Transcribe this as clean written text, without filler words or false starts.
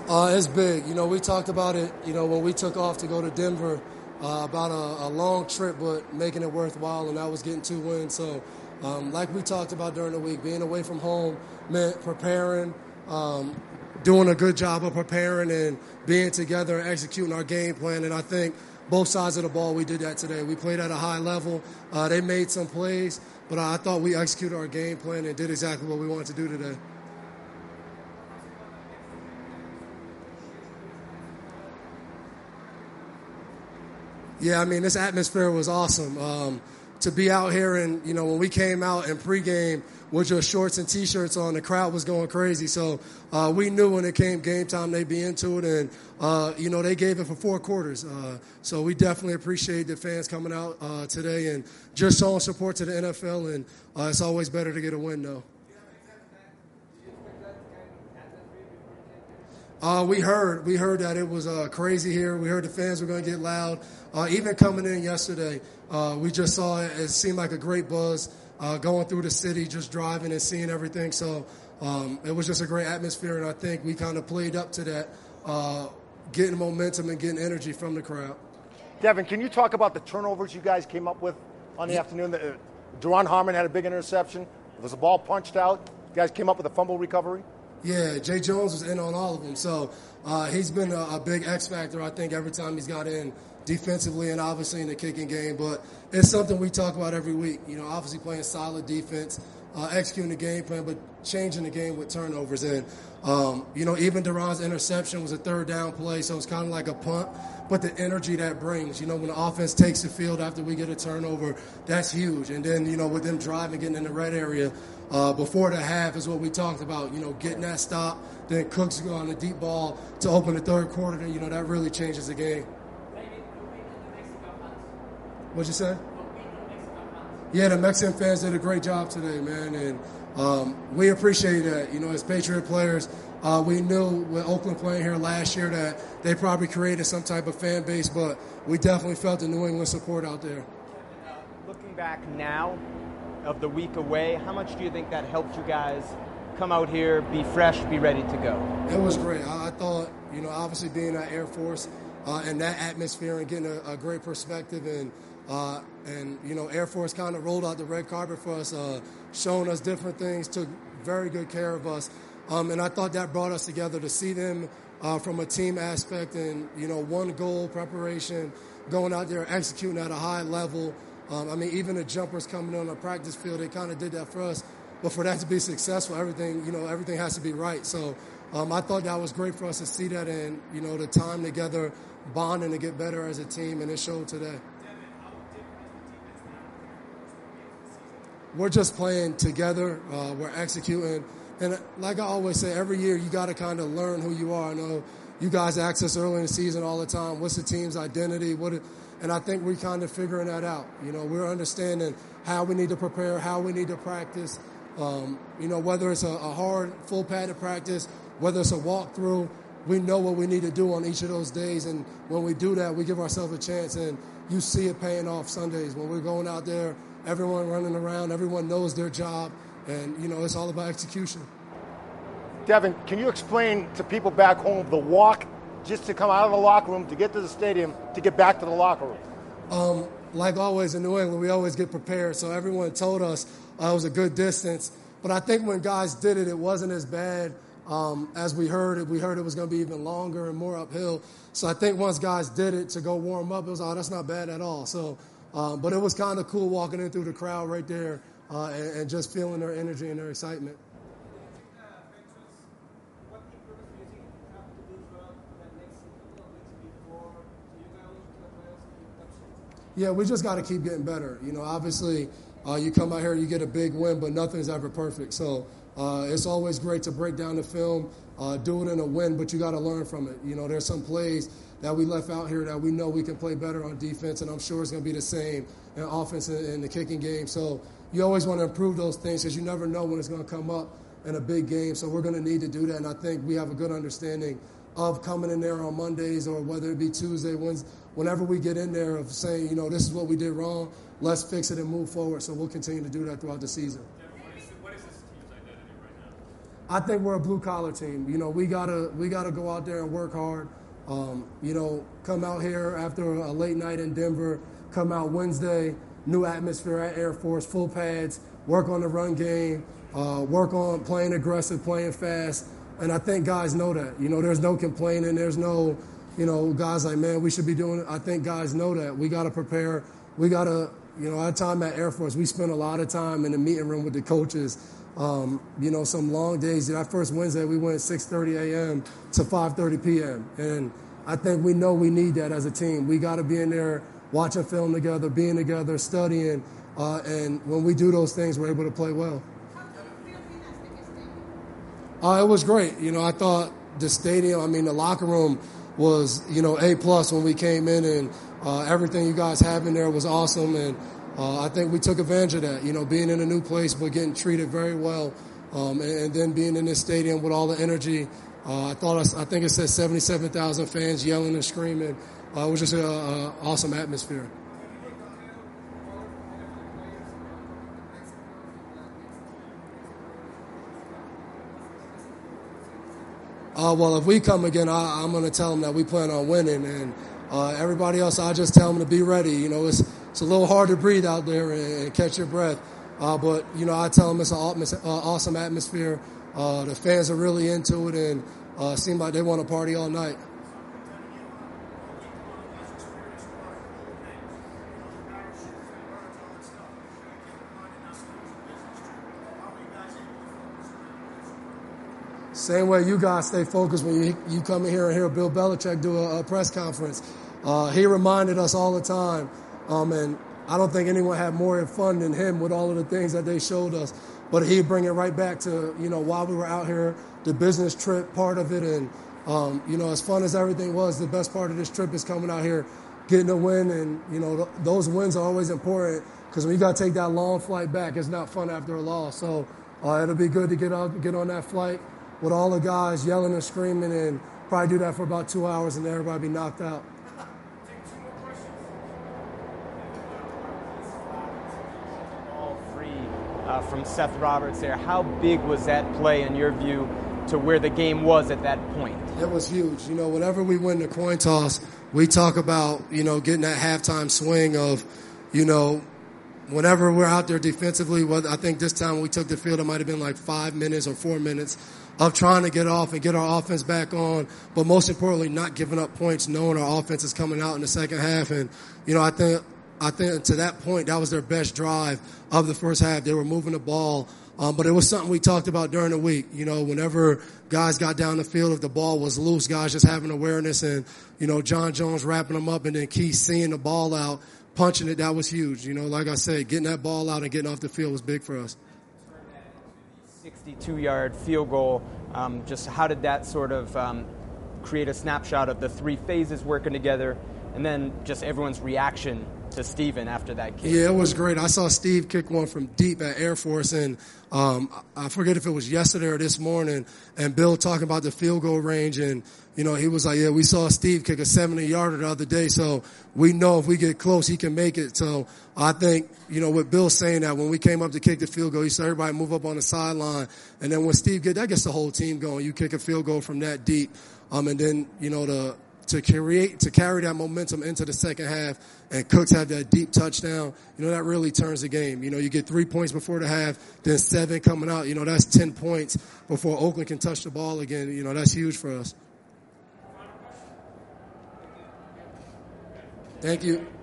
It's big. We talked about it, when we took off to go to Denver, about a long trip, but making it worthwhile, and that was getting 2 wins. So, like we talked about during the week, being away from home meant preparing, doing a good job of preparing and being together and executing our game plan. And I think both sides of the ball, we did that today. We played at a high level. They made some plays, but I thought we executed our game plan and did exactly what we wanted to do today. Yeah, this atmosphere was awesome. To be out here and, when we came out in pregame with just shorts and T-shirts on, the crowd was going crazy. So we knew when it came game time they'd be into it, and, they gave it for 4 quarters. So we definitely appreciate the fans coming out today and just showing support to the NFL, and it's always better to get a win, though. We heard that it was crazy here. We heard the fans were going to get loud. Even coming in yesterday, we just saw it. It seemed like a great buzz going through the city, just driving and seeing everything. So it was just a great atmosphere, and I think we kind of played up to that, getting momentum and getting energy from the crowd. Devin, can you talk about the turnovers you guys came up with on the afternoon? Duron Harmon had a big interception. There was a ball punched out. You guys came up with a fumble recovery. Yeah, Jay Jones was in on all of them. So he's been a big X factor, I think, every time he's got in defensively and obviously in the kicking game. But it's something we talk about every week. Obviously playing solid defense, executing the game plan, but changing the game with turnovers. And, even Duron's interception was a 3rd down play, so it's kind of like a punt. But the energy that brings, when the offense takes the field after we get a turnover, that's huge. And then, with them driving, getting in the red area, before the half is what we talked about, getting that stop. Then Cooks go on the deep ball to open the 3rd quarter. Then, that really changes the game. What'd you say? Yeah, the Mexican fans did a great job today, man. And we appreciate that. As Patriot players, we knew with Oakland playing here last year that they probably created some type of fan base, but we definitely felt the New England support out there. Looking back now, of the week away, how much do you think that helped you guys come out here, be fresh, be ready to go? It was great. I thought, obviously being at Air Force and that atmosphere and getting a great perspective, and Air Force kind of rolled out the red carpet for us, showing us different things, took very good care of us. And I thought that brought us together to see them from a team aspect and, one goal, preparation, going out there, executing at a high level. Even the jumpers coming on the practice field, they kind of did that for us. But for that to be successful, everything has to be right. So I thought that was great for us to see that and, the time together, bonding to get better as a team, and it showed today. We're just playing together. We're executing. And like I always say, every year you got to kind of learn who you are. I know you guys ask us early in the season all the time, what's the team's identity? And I think we're kind of figuring that out. We're understanding how we need to prepare, how we need to practice. Whether it's a hard, full padded practice, whether it's a walkthrough, we know what we need to do on each of those days. And when we do that, we give ourselves a chance. And you see it paying off Sundays when we're going out there, everyone running around, everyone knows their job. And, it's all about execution. Devin, can you explain to people back home the walk just to come out of the locker room, to get to the stadium, to get back to the locker room? Like always in New England, we always get prepared. So everyone told us it was a good distance. But I think when guys did it, it wasn't as bad as we heard it. We heard it was going to be even longer and more uphill. So I think once guys did it to go warm up, it was, that's not bad at all. So, but it was kind of cool walking in through the crowd right there and just feeling their energy and their excitement. Yeah, we just got to keep getting better. Obviously, you come out here, you get a big win, but nothing's ever perfect. So it's always great to break down the film, do it in a win, but you got to learn from it. There's some plays that we left out here that we know we can play better on defense, and I'm sure it's going to be the same in offense and in the kicking game. So you always want to improve those things because you never know when it's going to come up in a big game. So we're going to need to do that, and I think we have a good understanding of coming in there on Mondays or whether it be Tuesday, Wednesday, whenever we get in there of saying, this is what we did wrong, let's fix it and move forward. So we'll continue to do that throughout the season. What is this team's identity right I think we're a blue-collar team. You know, we gotta go out there and work hard. You know, come out here after a late night in Denver, come out Wednesday, new atmosphere at Air Force, full pads, work on the run game, work on playing aggressive, playing fast. And I think guys know that. You know, there's no complaining. There's no, you know, guys like, man, we should be doing it. I think guys know that. We got to prepare. We got to, you know, our time at Air Force, we spent a lot of time in the meeting room with the coaches. You know, some long days. That first Wednesday, we went 6:30 a.m. to 5:30 p.m. And I think we know we need that as a team. We got to be in there watching film together, being together, studying. And when we do those things, we're able to play well. It was great. You know, I thought the stadium, I mean, the locker room was, you know, A+ when we came in, and everything you guys have in there was awesome. And I think we took advantage of that, you know, being in a new place but getting treated very well, and then being in this stadium with all the energy. I think it said 77,000 fans yelling and screaming. It was just an awesome atmosphere. Well, if we come again, I'm going to tell them that we plan on winning, and everybody else, I just tell them to be ready. You know, it's a little hard to breathe out there and catch your breath, but you know, I tell them it's an awesome atmosphere. The fans are really into it, and it seems like they want to party all night. Same way you guys stay focused when you come in here and hear Bill Belichick do a press conference. He reminded us all the time, and I don't think anyone had more fun than him with all of the things that they showed us. But he'd bring it right back to, you know, while we were out here, the business trip part of it. And, you know, as fun as everything was, the best part of this trip is coming out here, getting a win. And, you know, those wins are always important because when you got to take that long flight back, it's not fun after a loss. So it'll be good to get on that flight with all the guys yelling and screaming, and probably do that for about 2 hours and then everybody be knocked out. All free from Seth Roberts there. How big was that play in your view to where the game was at that point? It was huge. You know, whenever we win the coin toss, we talk about, you know, getting that halftime swing of, you know, whenever we're out there defensively, I think this time when we took the field, it might have been like 5 minutes or 4 minutes of trying to get off and get our offense back on, but most importantly, not giving up points, knowing our offense is coming out in the second half. And, you know, I think to that point, that was their best drive of the first half. They were moving the ball, but it was something we talked about during the week. You know, whenever guys got down the field, if the ball was loose, guys just having awareness, and, you know, John Jones wrapping them up, and then Keith seeing the ball out, punching it, that was huge. You know, like I said, getting that ball out and getting off the field was big for us. 62-yard field goal, just how did that sort of create a snapshot of the three phases working together, and then just everyone's reaction to Steven after that kick? Yeah, it was great. I saw Steve kick one from deep at Air Force, and I forget if it was yesterday or this morning, and Bill talking about the field goal range, and, you know, he was like, yeah, we saw Steve kick a 70-yarder the other day, so we know if we get close, he can make it. So I think, you know, with Bill saying that, when we came up to kick the field goal, he said everybody move up on the sideline, and then when Steve that gets the whole team going. You kick a field goal from that deep, and then, you know, to carry that momentum into the second half, and Cooks have that deep touchdown, you know, that really turns the game. You know, you get 3 points before the half, then 7 coming out. You know, that's 10 points before Oakland can touch the ball again. You know, that's huge for us. Thank you.